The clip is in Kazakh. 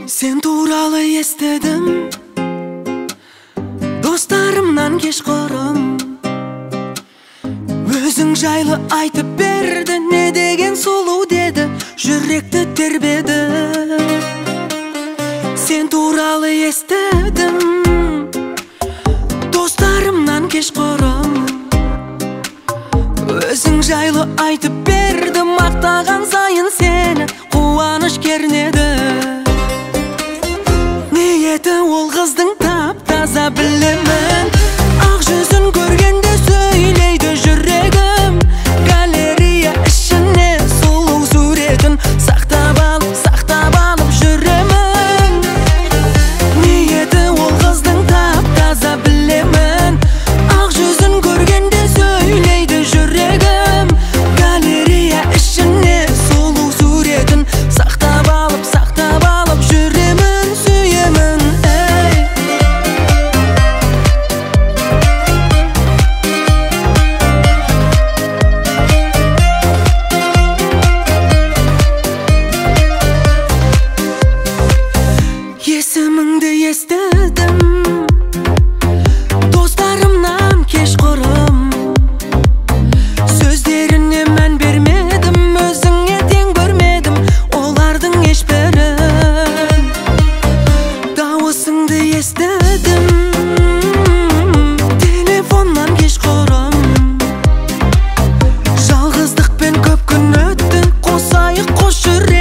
Sen туралы естедім, достарымнан кешқұрым. Өзің жайлы айтып берді, не деген сұлу деді, жүректі тербеді. Сен туралы естедім, достарымнан кешқұрым. Өзің жайлы айтып берді, мақтаған сайын сені қуаныш кернеді. Ниеті ол қыздың тап-таза білемін, ақ жүзін көргенде сөйлейді жүрегім. Галерея ішіне сұлу суретін сақтап алып жүремін. Ниеті ол қыздың тап-таза білемін, ақ жүзін көргенде сөйлейді жүрегім. Галерея ішіне сұлу суретін сақтап алып жүремін, сүйемін. Есіміңді естідім, достарымнан кешқұрым. Сөздеріне мән бермедім, өзіңе тең көрмедім олардың ешбірін. Дауысыңды естідім, телефоннан кешқұрым. Жалғыздықпен көп күн өтті, қосайық қос жүрек.